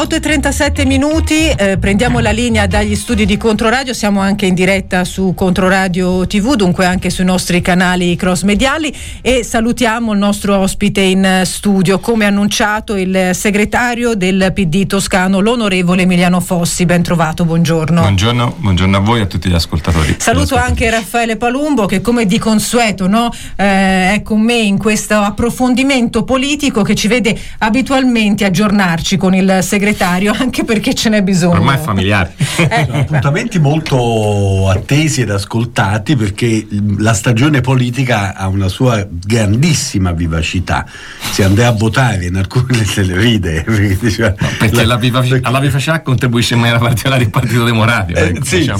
8:37 minuti, prendiamo la linea dagli studi di Controradio, siamo anche in diretta su Controradio TV, dunque anche sui nostri canali cross mediali, e salutiamo il nostro ospite in studio, come annunciato il segretario del PD toscano, l'onorevole Emiliano Fossi. Ben trovato, buongiorno. Buongiorno a voi e a tutti gli ascoltatori. Saluto anche Raffaele Palumbo, che come di consueto è con me in questo approfondimento politico che ci vede abitualmente aggiornarci con il segretario, anche perché ce n'è bisogno. Ormai è familiare. Sono appuntamenti molto attesi ed ascoltati, perché la stagione politica ha una sua grandissima vivacità. Si andrà a votare, in alcune se le ride, perché diceva, alla vivacità contribuisce in maniera particolare il Partito Democratico.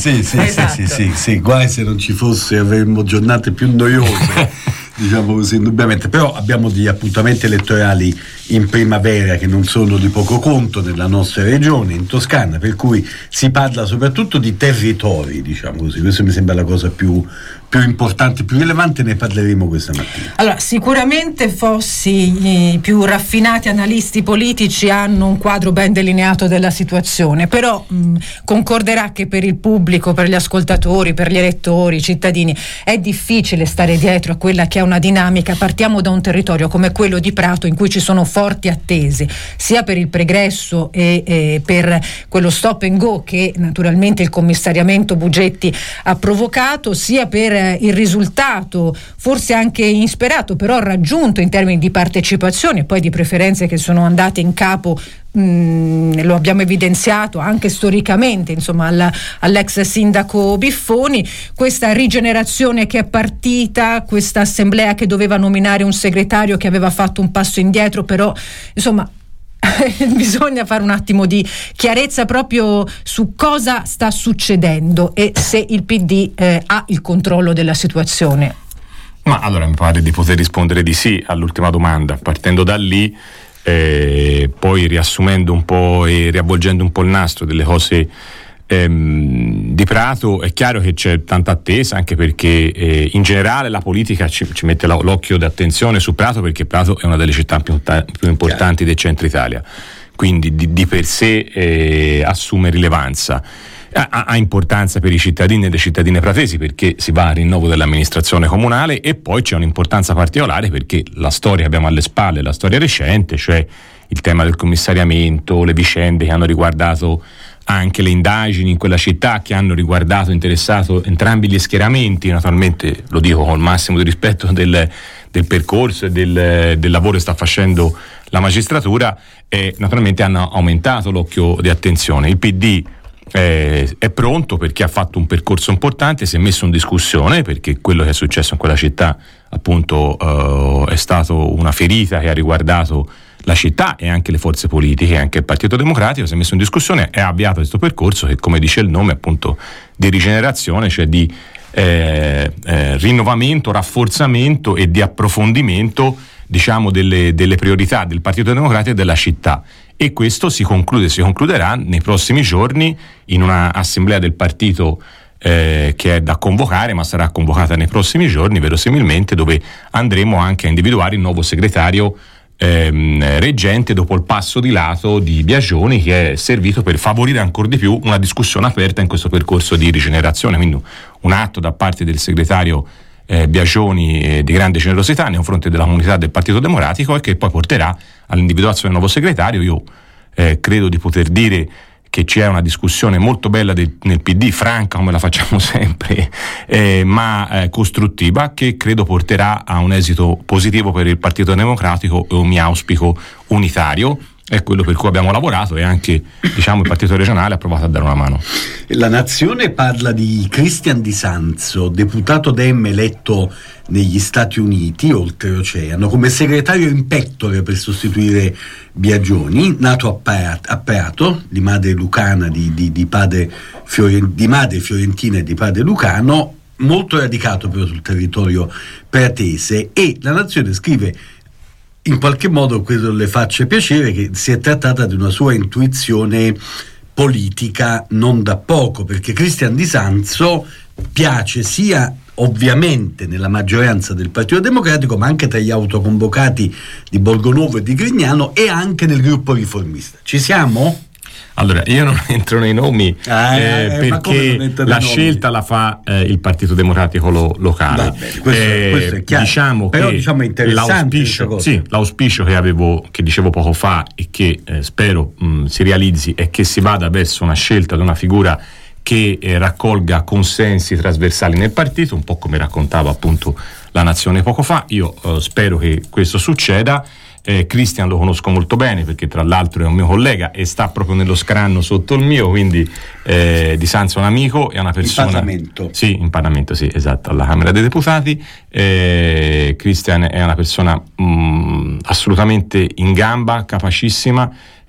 Sì, guai se non ci fosse, avremmo giornate più noiose. Diciamo così, indubbiamente. Però abbiamo degli appuntamenti elettorali in primavera che non sono di poco conto nella nostra regione, in Toscana, per cui si parla soprattutto di territori, diciamo così. Questa mi sembra la cosa più importante, più rilevante, ne parleremo questa mattina. Allora, sicuramente Fossi, i più raffinati analisti politici hanno un quadro ben delineato della situazione, però concorderà che per il pubblico, per gli ascoltatori, per gli elettori, i cittadini, è difficile stare dietro a quella che è una dinamica. Partiamo da un territorio come quello di Prato, in cui ci sono forti attese, sia per il pregresso e per quello stop and go che naturalmente il commissariamento Bugetti ha provocato, sia per il risultato forse anche insperato però raggiunto in termini di partecipazione e poi di preferenze che sono andate in capo, lo abbiamo evidenziato anche storicamente, insomma, all'ex sindaco Biffoni. Questa rigenerazione che è partita, questa assemblea che doveva nominare un segretario che aveva fatto un passo indietro, però insomma bisogna fare un attimo di chiarezza proprio su cosa sta succedendo e se il PD ha il controllo della situazione. Ma allora mi pare di poter rispondere di sì all'ultima domanda, partendo da lì, poi riassumendo un po' e riavvolgendo un po' il nastro delle cose di Prato. È chiaro che c'è tanta attesa, anche perché in generale la politica ci mette l'occhio di attenzione su Prato, perché Prato è una delle città più importanti del centro Italia, quindi di per sé assume rilevanza. Ha importanza per i cittadini e le cittadine pratesi, perché si va al rinnovo dell'amministrazione comunale, e poi c'è un'importanza particolare perché la storia che abbiamo alle spalle, la storia recente, cioè il tema del commissariamento, le vicende che hanno riguardato anche le indagini in quella città, che hanno riguardato, interessato entrambi gli schieramenti. Naturalmente lo dico con il massimo di rispetto del percorso e del lavoro che sta facendo la magistratura, e naturalmente hanno aumentato l'occhio di attenzione. Il PD è pronto perché ha fatto un percorso importante, si è messo in discussione, perché quello che è successo in quella città appunto è stato una ferita che ha riguardato la città e anche le forze politiche, anche il Partito Democratico. Si è messo in discussione e ha avviato questo percorso che, come dice il nome, appunto di rigenerazione, cioè di rinnovamento, rafforzamento e di approfondimento, diciamo, delle priorità del Partito Democratico e della città. E questo si concluderà nei prossimi giorni in una assemblea del partito che è da convocare, ma sarà convocata nei prossimi giorni verosimilmente, dove andremo anche a individuare il nuovo segretario reggente dopo il passo di lato di Biagioni, che è servito per favorire ancora di più una discussione aperta in questo percorso di rigenerazione. Quindi un atto da parte del segretario Biagioni di grande generosità nei confronti della comunità del Partito Democratico, e che poi porterà all'individuazione del nuovo segretario. Io credo di poter dire che c'è una discussione molto bella nel PD, franca come la facciamo sempre, ma costruttiva, che credo porterà a un esito positivo per il Partito Democratico, e un mio auspico unitario. È quello per cui abbiamo lavorato, e anche, diciamo, il partito regionale ha provato a dare una mano. La Nazione parla di Cristian Di Sanzo, deputato Dem eletto negli Stati Uniti, oltreoceano, come segretario in pectore per sostituire Biagioni, nato a Prato, di madre lucana, di madre fiorentina e di padre lucano, molto radicato però sul territorio pratese. E la Nazione scrive, in qualche modo questo le faccia piacere, che si è trattata di una sua intuizione politica non da poco, perché Cristian Di Sanzo piace sia ovviamente nella maggioranza del Partito Democratico, ma anche tra gli autoconvocati di Borgonovo e di Grignano, e anche nel gruppo riformista. Ci siamo? Allora, io non entro nei nomi perché la scelta la fa il Partito Democratico locale. Vabbè, questo è chiaro. Diciamo però che è interessante l'auspicio che dicevo poco fa e che spero si realizzi è che si vada verso una scelta di una figura che raccolga consensi trasversali nel partito, un po' come raccontava appunto la Nazione poco fa. Io spero che questo succeda. Christian lo conosco molto bene perché tra l'altro è un mio collega e sta proprio nello scranno sotto il mio, quindi Di Sanzo è un amico, è una persona in Parlamento, sì, esatto, alla Camera dei Deputati. Christian è una persona assolutamente in gamba, capacissima,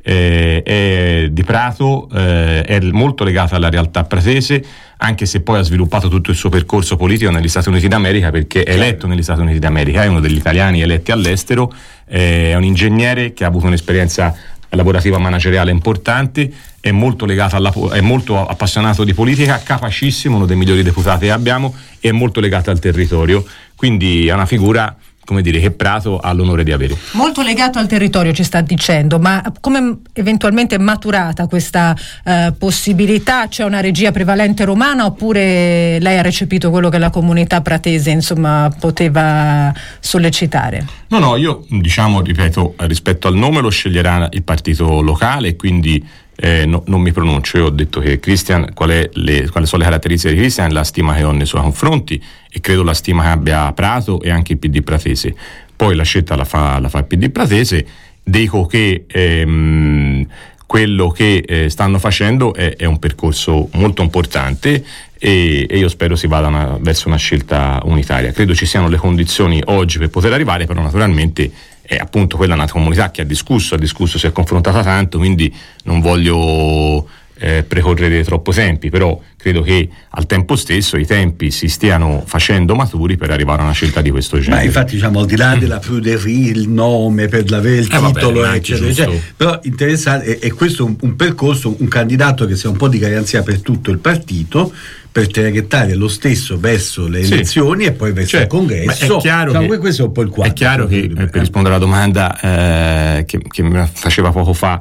è di Prato, è molto legata alla realtà pratese, anche se poi ha sviluppato tutto il suo percorso politico negli Stati Uniti d'America, perché è eletto negli Stati Uniti d'America, è uno degli italiani eletti all'estero, è un ingegnere che ha avuto un'esperienza lavorativa manageriale importante, è molto legato è molto appassionato di politica, capacissimo, uno dei migliori deputati che abbiamo, e è molto legato al territorio, quindi è una figura, come dire, che Prato ha l'onore di avere. Molto legato al territorio, ci sta dicendo, ma come eventualmente è maturata questa possibilità? C'è una regia prevalente romana oppure lei ha recepito quello che la comunità pratese insomma poteva sollecitare? No, io ripeto, rispetto al nome lo sceglierà il partito locale, quindi non mi pronuncio. Io ho detto che Christian, quali sono le caratteristiche di Christian, la stima che ho nei suoi confronti e credo la stima che abbia Prato e anche il PD pratese. Poi la scelta la fa il PD pratese. Dico che quello che stanno facendo è un percorso molto importante e io spero si vada verso una scelta unitaria. Credo ci siano le condizioni oggi per poter arrivare, però naturalmente è appunto quella una comunità che ha discusso, si è confrontata tanto, quindi non voglio precorrere troppo tempi, però credo che al tempo stesso i tempi si stiano facendo maturi per arrivare a una scelta di questo genere. Ma infatti al di là della pruderie, il nome per avere il titolo, eccetera, però interessante è questo un percorso, un candidato che sia un po' di garanzia per tutto il partito, per traghettare lo stesso verso le elezioni e poi verso il congresso. È chiaro che questo è un po' il quadro. È chiaro che per rispondere alla domanda che mi faceva poco fa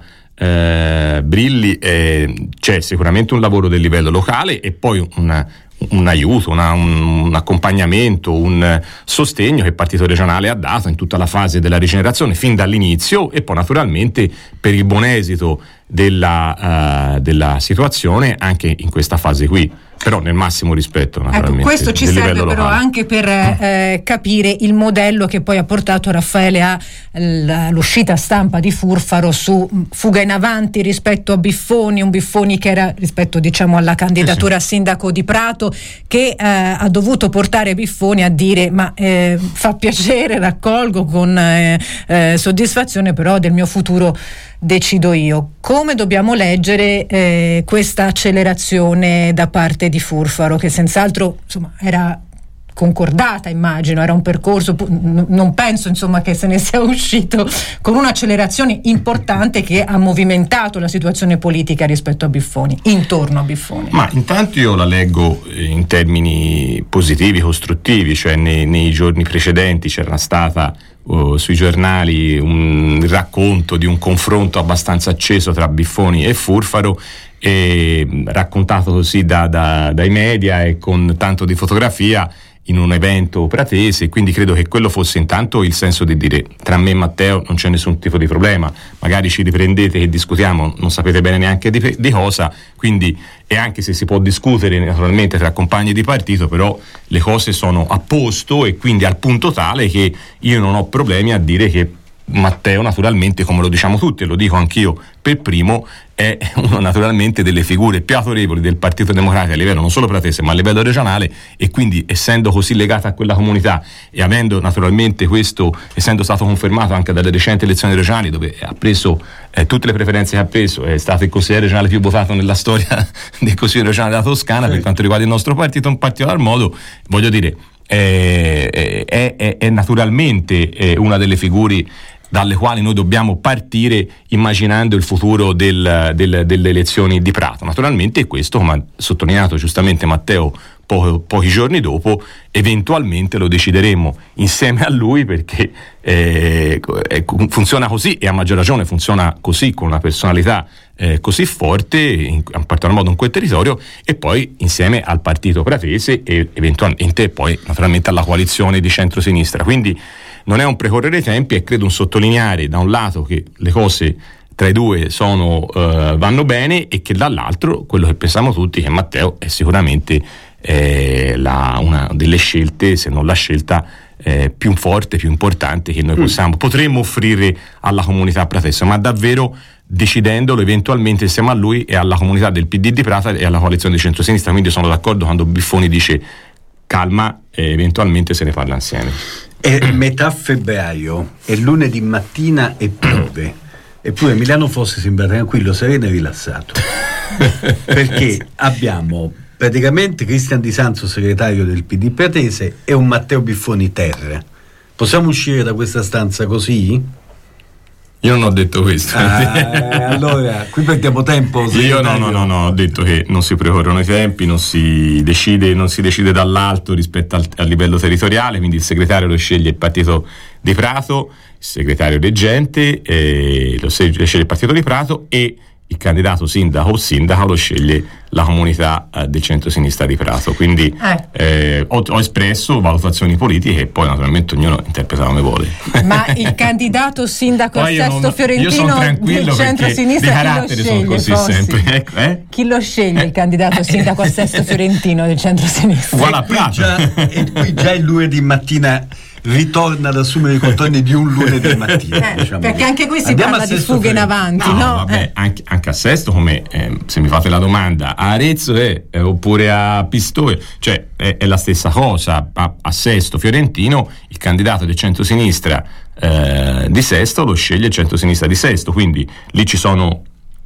Brilli, c'è sicuramente un lavoro del livello locale e poi un aiuto, un accompagnamento, un sostegno che il partito regionale ha dato in tutta la fase della rigenerazione fin dall'inizio, e poi naturalmente per il buon esito della situazione anche in questa fase qui, però nel massimo rispetto naturalmente. Ecco, questo ci serve però anche per capire il modello che poi ha portato Raffaele all'uscita stampa di Furfaro su fuga in avanti rispetto a Biffoni, un Biffoni che era rispetto alla candidatura a sindaco di Prato, che ha dovuto portare Biffoni a dire fa piacere, raccolgo con soddisfazione, però del mio futuro decido io. Come dobbiamo leggere questa accelerazione da parte di Furfaro, che senz'altro era concordata, immagino, era un percorso, non penso che se ne sia uscito con un'accelerazione importante che ha movimentato la situazione politica rispetto a Biffoni, intorno a Biffoni. Ma intanto io la leggo in termini positivi, costruttivi, cioè nei giorni precedenti c'era stata sui giornali un racconto di un confronto abbastanza acceso tra Biffoni e Furfaro, raccontato così dai media e con tanto di fotografia in un evento pratese, quindi credo che quello fosse intanto il senso di dire: tra me e Matteo non c'è nessun tipo di problema, magari ci riprendete che discutiamo, non sapete bene neanche di cosa, quindi, e anche se si può discutere naturalmente tra compagni di partito, però le cose sono a posto e quindi al punto tale che io non ho problemi a dire che Matteo, naturalmente, come lo diciamo tutti e lo dico anch'io per primo, è uno naturalmente delle figure più autorevoli del Partito Democratico a livello non solo pratese ma a livello regionale, e quindi essendo così legata a quella comunità e avendo naturalmente questo, essendo stato confermato anche dalle recenti elezioni regionali dove ha preso tutte le preferenze che ha preso, è stato il consigliere regionale più votato nella storia del Consiglio regionale della Toscana, per quanto riguarda il nostro partito in particolar modo, voglio dire, è naturalmente una delle figure dalle quali noi dobbiamo partire immaginando il futuro delle elezioni di Prato. Naturalmente questo, come ha sottolineato giustamente Matteo pochi giorni dopo eventualmente lo decideremo insieme a lui, perché funziona così, e a maggior ragione funziona così, con una personalità così forte, in particolar modo in quel territorio, e poi insieme al partito pratese e eventualmente poi naturalmente alla coalizione di centrosinistra. Quindi non è un precorrere i tempi, è credo un sottolineare da un lato che le cose tra i due vanno bene, e che dall'altro quello che pensiamo tutti, che Matteo è sicuramente una delle scelte, se non la scelta più forte, più importante che noi potremmo offrire alla comunità pratese, ma davvero decidendolo eventualmente insieme a lui e alla comunità del PD di Prata e alla coalizione di centrosinistra. Quindi sono d'accordo quando Biffoni dice calma, eventualmente se ne parla insieme. È metà febbraio, è lunedì mattina e piove, eppure Emiliano Fossi sembra tranquillo, sereno e rilassato perché abbiamo praticamente Cristian Di Sanzo, segretario del PD pratese, e un Matteo Biffoni terra. Possiamo uscire da questa stanza così? Io non ho detto questo. Allora, qui perdiamo tempo. Io no, ho detto che non si precorrono i tempi, non si decide dall'alto rispetto al livello territoriale, quindi il segretario lo sceglie il partito di Prato, il segretario reggente lo sceglie il partito di Prato, e il candidato sindaco o sindaca lo sceglie la comunità del centro-sinistra di Prato. Quindi ho espresso valutazioni politiche e poi naturalmente ognuno interpreta come vuole. Ma il candidato sindaco a Sesto Fiorentino del centro-sinistra chi lo sceglie? Così sempre. Chi lo sceglie il candidato sindaco a Sesto Fiorentino del centro-sinistra? Uguale a Prato. E qui già il lunedì mattina ritorna ad assumere i contorni di un lunedì mattina, diciamo, perché anche qui si parla di fughe in avanti, no? Vabbè, anche a Sesto, come se mi fate la domanda, a Arezzo oppure a Pistoia, cioè è la stessa cosa. A Sesto Fiorentino il candidato del centrosinistra di Sesto lo sceglie il centrosinistra di Sesto, quindi lì ci sono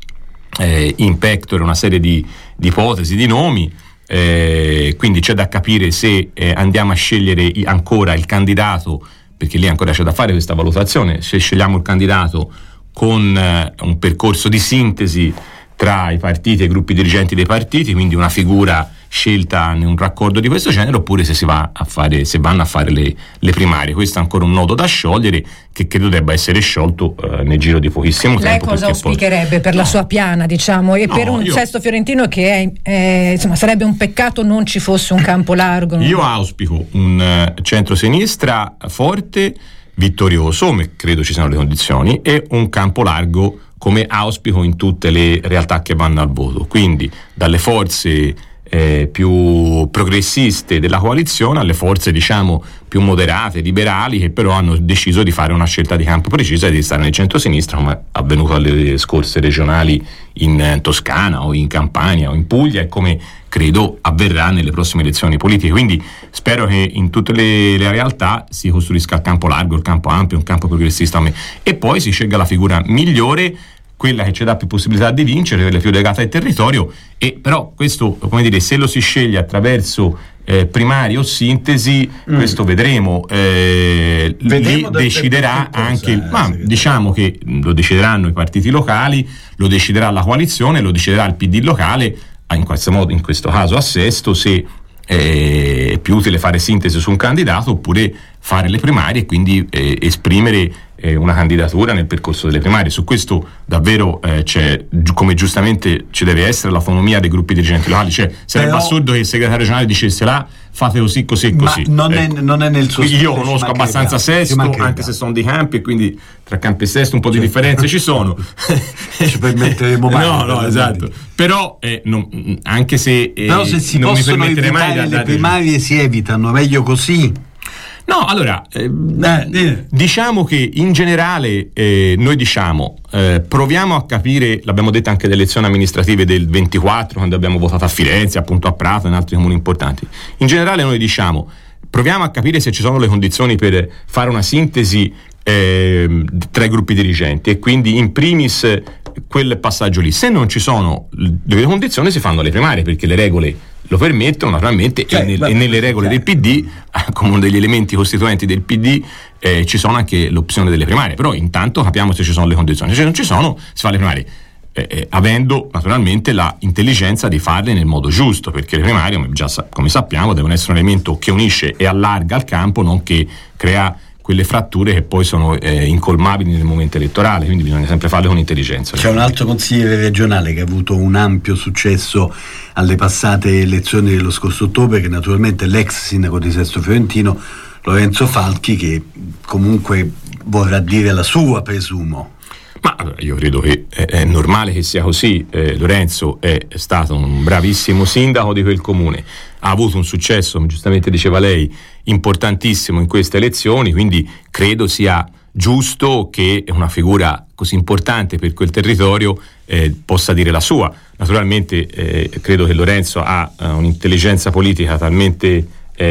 in pectore una serie di ipotesi, di nomi. Quindi c'è da capire se andiamo a scegliere ancora il candidato, perché lì ancora c'è da fare questa valutazione, se scegliamo il candidato con un percorso di sintesi tra i partiti e i gruppi dirigenti dei partiti, quindi una figura scelta in un raccordo di questo genere, oppure se vanno a fare le primarie. Questo è ancora un nodo da sciogliere, che credo debba essere sciolto nel giro di pochissimo tempo. Lei cosa auspicherebbe per la sua piana, diciamo, e per un Sesto Fiorentino che insomma sarebbe un peccato non ci fosse un campo largo? Io auspico un centro-sinistra forte, vittorioso, come credo ci siano le condizioni, e un campo largo come auspico in tutte le realtà che vanno al voto, quindi dalle forze più progressiste della coalizione alle forze diciamo più moderate, liberali, che però hanno deciso di fare una scelta di campo precisa e di stare nel centro-sinistra, come è avvenuto alle scorse regionali in Toscana o in Campania o in Puglia, e come credo avverrà nelle prossime elezioni politiche. Quindi spero che in tutte le realtà si costruisca il campo largo, il campo ampio, un campo progressista, e poi si scelga la figura migliore, quella che ci dà più possibilità di vincere, quella più legata al territorio. E però questo, come dire, se lo si sceglie attraverso primari o sintesi, questo vedremo. Lì deciderà anche diciamo che lo decideranno i partiti locali, lo deciderà la coalizione, lo deciderà il PD locale, in questo modo, in questo caso a Sesto, se è più utile fare sintesi su un candidato oppure fare le primarie e quindi esprimere una candidatura nel percorso delle primarie. Su questo davvero c'è, come giustamente ci deve essere, l'autonomia dei gruppi dirigenti locali. Cioè sarebbe assurdo che il segretario regionale dicesse fate così, così e così. Non è nel suo io conosco abbastanza Sesto, anche se sono di Campi, e quindi tra Campi e Sesto un po' di differenze ci sono. Ci permetteremo mai. No, esatto. Però anche se però se si non possono mi permetterei mai evitare le primarie si evitano, meglio così. No, allora, diciamo che in generale noi diciamo proviamo a capire, l'abbiamo detto anche delle elezioni amministrative del 24, quando abbiamo votato a Firenze, appunto a Prato e in altri comuni importanti. In generale noi diciamo proviamo a capire se ci sono le condizioni per fare una sintesi tra i gruppi dirigenti, e quindi in primis quel passaggio lì. Se non ci sono le condizioni si fanno le primarie, perché le regole lo permettono naturalmente, e nelle regole del PD, come uno degli elementi costituenti del PD, ci sono anche l'opzione delle primarie. Però intanto capiamo se ci sono le condizioni. Se non ci sono si fa le primarie. avendo naturalmente la intelligenza di farle nel modo giusto, perché le primarie, come sappiamo, devono essere un elemento che unisce e allarga il campo, non che crea quelle fratture che poi sono incolmabili nel momento elettorale, quindi bisogna sempre farle con intelligenza. C'è un altro consigliere regionale che ha avuto un ampio successo alle passate elezioni dello scorso ottobre, che naturalmente è l'ex sindaco di Sesto Fiorentino, Lorenzo Falchi, che comunque vorrà dire la sua, presumo. Ma io credo che è normale che sia così. Lorenzo è stato un bravissimo sindaco di quel comune, ha avuto un successo, come giustamente diceva lei, importantissimo in queste elezioni, quindi credo sia giusto che una figura così importante per quel territorio possa dire la sua. Naturalmente credo che Lorenzo ha un'intelligenza politica talmente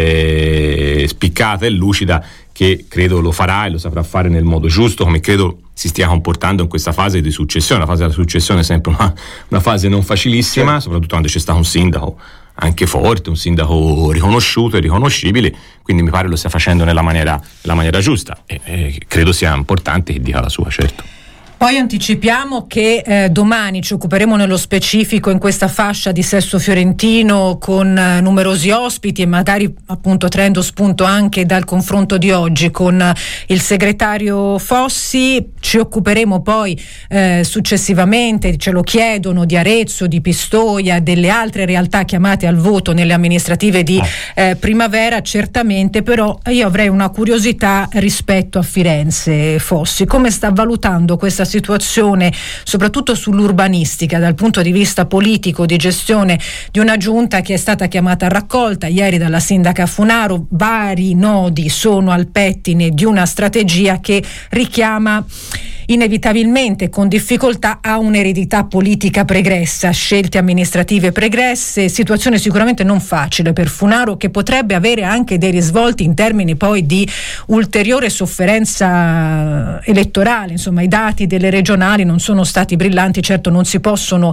spiccata e lucida che credo lo farà e lo saprà fare nel modo giusto, come credo si stia comportando in questa fase di successione. La fase della successione è sempre una fase non facilissima, soprattutto quando c'è stato un sindaco anche forte, un sindaco riconosciuto e riconoscibile, quindi mi pare lo stia facendo nella maniera giusta e credo sia importante che dica la sua, certo. Poi anticipiamo che domani ci occuperemo nello specifico in questa fascia di Sesto Fiorentino con numerosi ospiti e magari appunto traendo spunto anche dal confronto di oggi con il segretario Fossi. Ci occuperemo poi successivamente, ce lo chiedono, di Arezzo, di Pistoia, delle altre realtà chiamate al voto nelle amministrative di primavera, certamente. Però io avrei una curiosità rispetto a Firenze. Fossi, come sta valutando questa situazione, soprattutto sull'urbanistica, dal punto di vista politico, di gestione di una giunta che è stata chiamata a raccolta ieri dalla sindaca Funaro? Vari nodi sono al pettine di una strategia che richiama inevitabilmente, con difficoltà, a un'eredità politica pregressa, scelte amministrative pregresse, situazione sicuramente non facile per Funaro, che potrebbe avere anche dei risvolti in termini poi di ulteriore sofferenza elettorale. Insomma, i dati delle regionali non sono stati brillanti, certo non si possono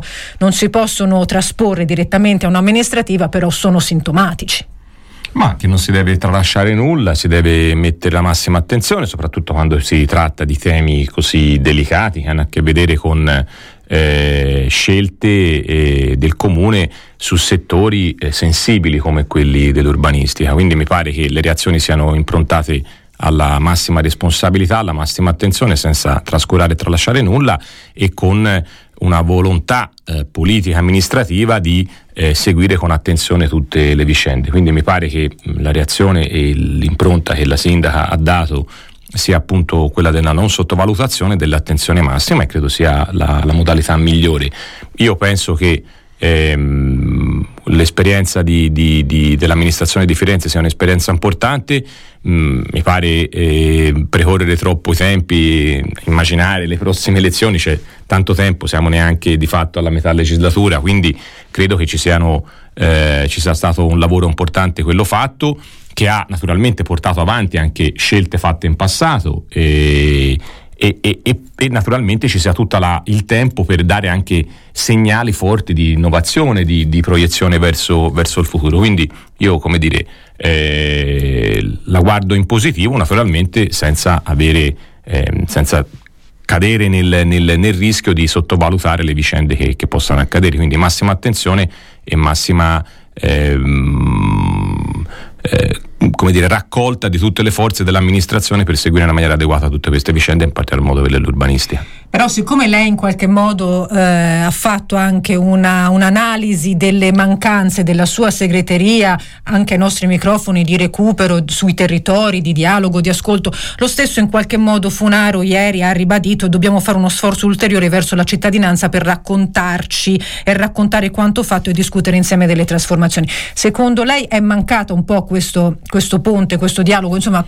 trasporre direttamente a un'amministrativa, però sono sintomatici. Ma che non si deve tralasciare nulla, si deve mettere la massima attenzione, soprattutto quando si tratta di temi così delicati che hanno a che vedere con scelte del comune su settori sensibili come quelli dell'urbanistica. Quindi mi pare che le reazioni siano improntate alla massima responsabilità, alla massima attenzione, senza trascurare e tralasciare nulla, e con una volontà politica amministrativa di seguire con attenzione tutte le vicende. Quindi mi pare che la reazione e l'impronta che la sindaca ha dato sia appunto quella della non sottovalutazione, dell'attenzione massima, e credo sia la modalità migliore. Io penso che l'esperienza dell'amministrazione di Firenze sia un'esperienza importante. Mi pare precorrere troppo i tempi, immaginare le prossime elezioni, c'è tanto tempo, siamo neanche di fatto alla metà legislatura, quindi credo che ci sia stato un lavoro importante quello fatto, che ha naturalmente portato avanti anche scelte fatte in passato e naturalmente ci sia tutto il tempo per dare anche segnali forti di innovazione, di proiezione verso il futuro. Quindi io, la guardo in positivo, naturalmente senza cadere nel rischio di sottovalutare le vicende che possano accadere. Quindi massima attenzione e massima raccolta di tutte le forze dell'amministrazione per seguire in una maniera adeguata tutte queste vicende, in particolar modo quelle dell'urbanistica. Però siccome lei in qualche modo ha fatto anche un'analisi delle mancanze della sua segreteria, anche ai nostri microfoni, di recupero sui territori, di dialogo, di ascolto, lo stesso in qualche modo Funaro ieri ha ribadito: dobbiamo fare uno sforzo ulteriore verso la cittadinanza per raccontarci e raccontare quanto fatto e discutere insieme delle trasformazioni. Secondo lei è mancato un po' questo ponte, questo dialogo, insomma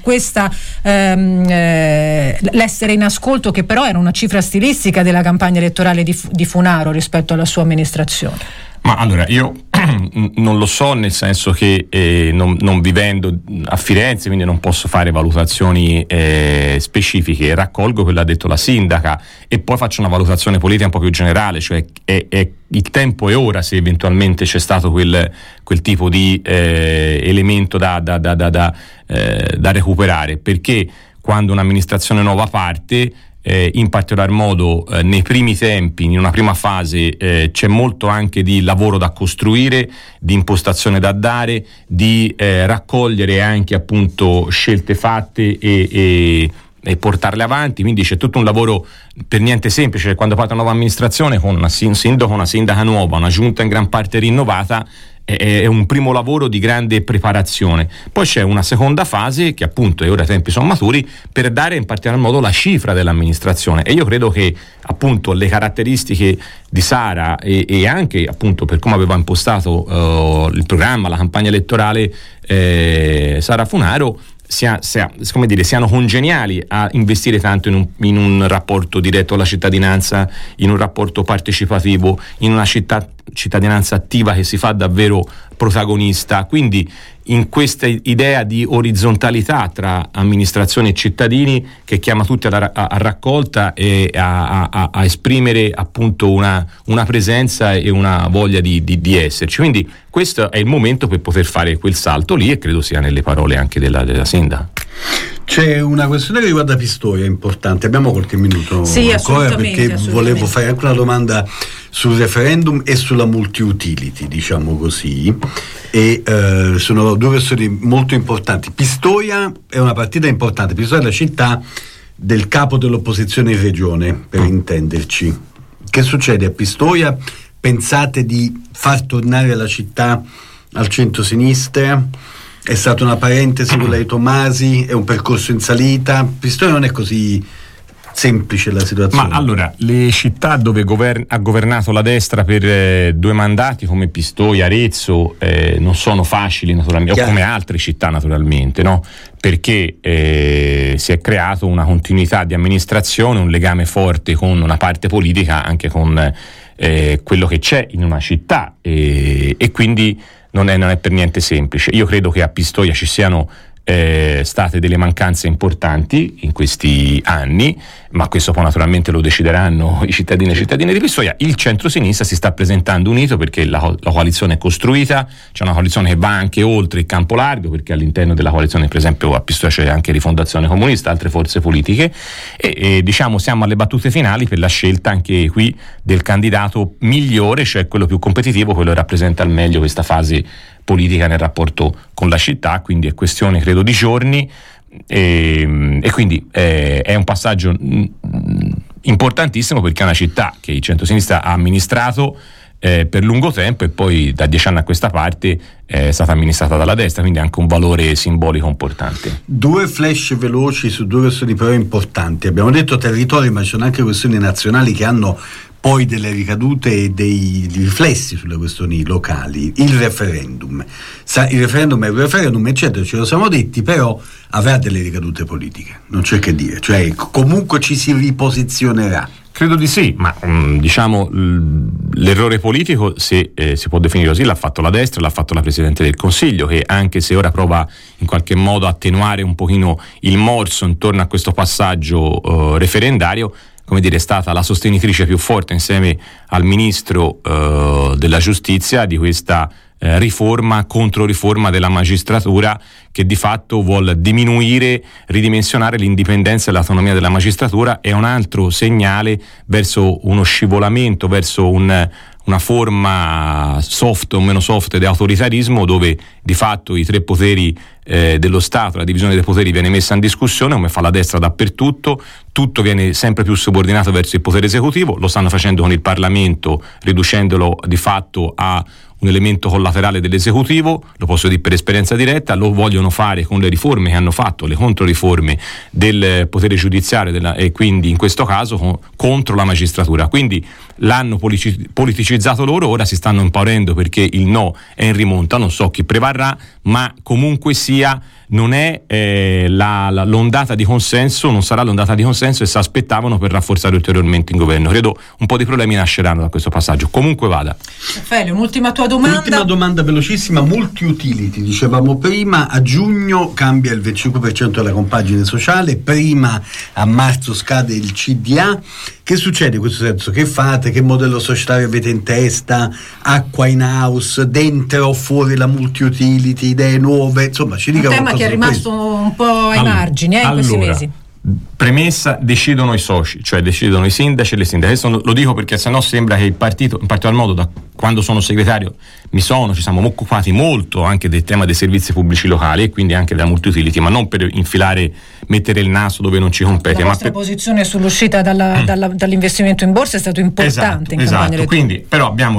l'essere in ascolto, che però era una cifra stilistica della campagna elettorale di Funaro rispetto alla sua amministrazione? Ma allora, io non lo so, nel senso che non vivendo a Firenze, quindi non posso fare valutazioni specifiche. Raccolgo quello che ha detto la sindaca e poi faccio una valutazione politica un po' più generale, cioè il tempo è ora, se eventualmente c'è stato quel tipo di elemento da recuperare, perché quando un'amministrazione nuova parte in particolar modo nei primi tempi, in una prima fase, c'è molto anche di lavoro da costruire, di impostazione da dare, di raccogliere anche appunto scelte fatte e portarle avanti, quindi c'è tutto un lavoro per niente semplice. Quando parte una nuova amministrazione con un sindaco, una sindaca nuova, una giunta in gran parte rinnovata, è un primo lavoro di grande preparazione. Poi c'è una seconda fase che appunto, e ora i tempi sono maturi, per dare in particolar modo la cifra dell'amministrazione, e io credo che appunto le caratteristiche di Sara e anche appunto per come aveva impostato il programma, la campagna elettorale, Sara Funaro, siano congeniali a investire tanto in un rapporto diretto alla cittadinanza, in un rapporto partecipativo, in una cittadinanza attiva che si fa davvero protagonista. Quindi in questa idea di orizzontalità tra amministrazione e cittadini, che chiama tutti a raccolta e a esprimere appunto una presenza e una voglia di esserci. Quindi questo è il momento per poter fare quel salto lì, e credo sia nelle parole anche della sindaca. C'è una questione che riguarda Pistoia importante, abbiamo qualche minuto ancora, perché volevo fare anche una domanda sul referendum e sulla multi-utility, diciamo così, e sono due questioni molto importanti. Pistoia è una partita importante, Pistoia è la città del capo dell'opposizione in regione, per intenderci. Che succede a Pistoia? Pensate di far tornare la città al centro-sinistra? È stata una parentesi quella di Tomasi, è un percorso in salita. Pistoia non è così semplice la situazione. Ma allora, le città dove ha governato la destra per 2 mandati, come Pistoia, Arezzo, non sono facili naturalmente, o come altre città naturalmente, no? Perché si è creato una continuità di amministrazione, un legame forte con una parte politica, anche con quello che c'è in una città, e quindi non è per niente semplice. Io credo che a Pistoia ci siano state delle mancanze importanti in questi anni, ma questo poi naturalmente lo decideranno i cittadini e le cittadine di Pistoia. Il centro-sinistra si sta presentando unito perché la coalizione è costruita, c'è una coalizione che va anche oltre il campo largo, perché all'interno della coalizione, per esempio a Pistoia, c'è anche Rifondazione Comunista, altre forze politiche, e diciamo siamo alle battute finali per la scelta anche qui del candidato migliore, cioè quello più competitivo, quello che rappresenta al meglio questa fase politica nel rapporto con la città. Quindi è questione, credo, di giorni, e quindi è un passaggio importantissimo, perché è una città che il centrosinistra ha amministrato per lungo tempo, e poi da 10 anni a questa parte è stata amministrata dalla destra, quindi ha anche un valore simbolico importante. 2 flash veloci su 2 questioni però importanti. Abbiamo detto territori, ma ci sono anche questioni nazionali che hanno poi delle ricadute e dei riflessi sulle questioni locali. Il referendum è un referendum, eccetera, ce lo siamo detti, però avrà delle ricadute politiche, non c'è che dire, cioè comunque ci si riposizionerà. Credo di sì, ma diciamo l'errore politico, se si può definire così, l'ha fatto la destra, l'ha fatto la Presidente del Consiglio, che anche se ora prova in qualche modo a attenuare un pochino il morso intorno a questo passaggio referendario, come dire, è stata la sostenitrice più forte, insieme al Ministro della Giustizia, di questa controriforma della magistratura, che di fatto vuol diminuire, ridimensionare l'indipendenza e l'autonomia della magistratura. È un altro segnale verso uno scivolamento, verso una forma soft o meno soft di autoritarismo, dove di fatto i 3 poteri dello Stato, la divisione dei poteri viene messa in discussione, come fa la destra dappertutto, tutto viene sempre più subordinato verso il potere esecutivo. Lo stanno facendo con il Parlamento, riducendolo di fatto a un elemento collaterale dell'esecutivo, lo posso dire per esperienza diretta. Lo vogliono fare con le riforme che hanno fatto, le controriforme del potere giudiziario e quindi in questo caso contro la magistratura. Quindi l'hanno politicizzato loro, ora si stanno impaurendo perché il no è in rimonta, non so chi prevarrà, ma comunque sia non è l'ondata di consenso, non sarà l'ondata di consenso che si aspettavano per rafforzare ulteriormente il governo. Credo un po' di problemi nasceranno da questo passaggio. Comunque vada. Raffaele, un'ultima tua domanda. Ultima domanda velocissima. Multi-utility, dicevamo prima, a giugno cambia il 25% della compagine sociale, prima a marzo scade il CDA. Che succede in questo senso? Che fate? Che modello societario avete in testa? Acqua in house, dentro o fuori la multi-utility, idee nuove? Insomma, ci dica un tema che è rimasto un po' ai margini in questi mesi. Premessa, decidono i soci, cioè decidono i sindaci e le sindache. Questo lo dico perché sennò sembra che il partito, in particolar modo da quando sono segretario, ci siamo occupati molto anche del tema dei servizi pubblici locali e quindi anche della multi-utility, ma non per mettere il naso dove non ci compete. La vostra posizione sull'uscita dall'investimento in borsa è stato importante in campagna elettorale. Quindi però abbiamo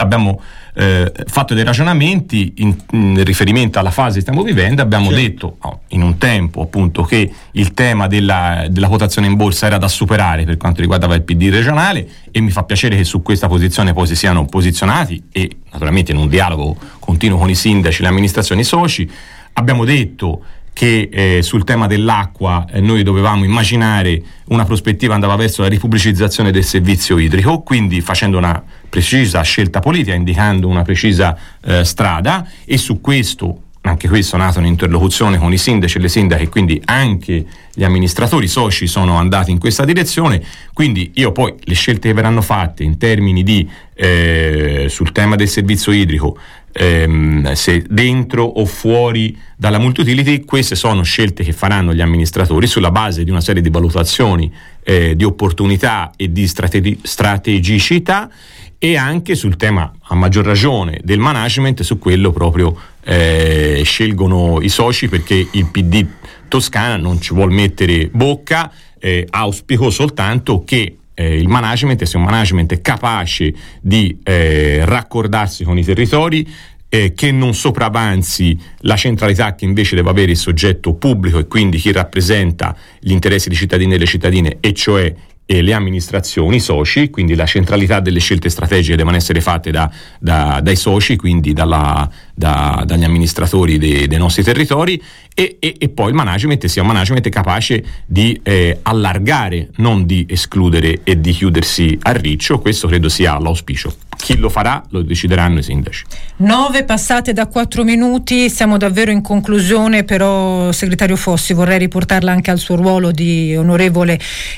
fatto dei ragionamenti in riferimento alla fase che stiamo vivendo, abbiamo detto in un tempo appunto che il tema della quotazione in borsa era da superare per quanto riguardava il PD regionale, e mi fa piacere che su questa posizione poi si siano posizionati, e naturalmente in un dialogo continuo con i sindaci, le amministrazioni, i soci. Abbiamo detto che sul tema dell'acqua noi dovevamo immaginare una prospettiva andava verso la ripubblicizzazione del servizio idrico, quindi facendo una precisa scelta politica, indicando una precisa strada, e su questo, anche questo è nato un'interlocuzione con i sindaci e le sindache, quindi anche gli amministratori soci sono andati in questa direzione. Quindi io poi le scelte che verranno fatte in termini di sul tema del servizio idrico, se dentro o fuori dalla multi-utility, queste sono scelte che faranno gli amministratori sulla base di una serie di valutazioni di opportunità e di strategicità, e anche sul tema, a maggior ragione, del management. Su quello proprio scelgono i soci, perché il PD Toscana non ci vuol mettere bocca. Auspico soltanto che il management sia un management capace di raccordarsi con i territori, che non sopravanzi la centralità che invece deve avere il soggetto pubblico, e quindi chi rappresenta gli interessi dei cittadini e delle cittadine, e cioè le amministrazioni, i soci. Quindi la centralità delle scelte strategiche devono essere fatte dai soci, quindi dagli amministratori dei nostri territori, e poi il management sia un management capace di allargare, non di escludere e di chiudersi a riccio. Questo credo sia l'auspicio. Chi lo farà lo decideranno i sindaci. 9 passate da 4 minuti, siamo davvero in conclusione, però segretario Fossi, vorrei riportarla anche al suo ruolo di onorevole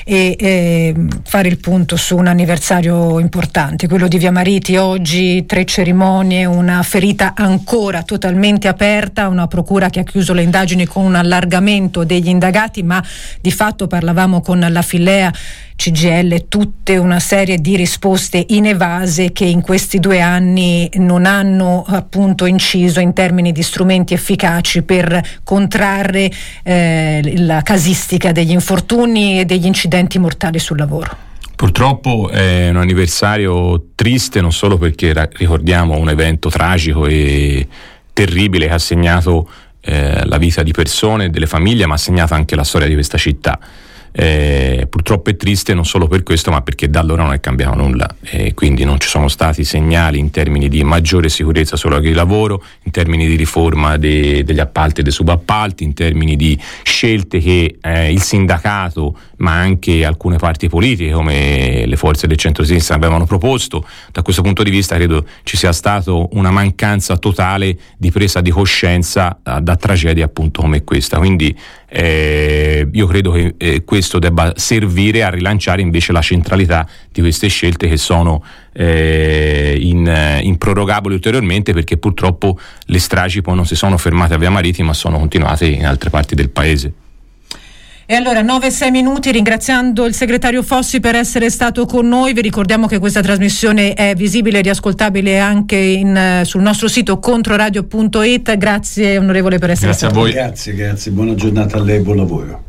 e fare il punto su un anniversario importante, quello di Via Mariti. Oggi 3 cerimonie, una ferita ancora totalmente aperta, una procura che ha chiuso le indagini con un allargamento degli indagati, ma di fatto parlavamo con la Fillea, CGIL, tutte una serie di risposte inevase che in questi 2 anni non hanno appunto inciso in termini di strumenti efficaci per contrarre la casistica degli infortuni e degli incidenti mortali sul lavoro. Purtroppo è un anniversario triste, non solo perché ricordiamo un evento tragico e terribile che ha segnato la vita di persone e delle famiglie, ma ha segnato anche la storia di questa città. Purtroppo è triste non solo per questo, ma perché da allora non è cambiato nulla, quindi non ci sono stati segnali in termini di maggiore sicurezza sul luogo di lavoro, in termini di riforma degli appalti e dei subappalti, in termini di scelte che il sindacato, ma anche alcune parti politiche come le forze del centro-sinistra avevano proposto. Da questo punto di vista credo ci sia stato una mancanza totale di presa di coscienza da tragedie appunto come questa. Quindi io credo che questo debba servire a rilanciare invece la centralità di queste scelte, che sono improrogabili ulteriormente, perché purtroppo le stragi poi non si sono fermate a Via Mariti, ma sono continuate in altre parti del paese. E allora 9-6 minuti, ringraziando il segretario Fossi per essere stato con noi. Vi ricordiamo che questa trasmissione è visibile e riascoltabile anche sul nostro sito controradio.it. Grazie onorevole per essere stato con noi. Grazie, buona giornata a lei, buon lavoro.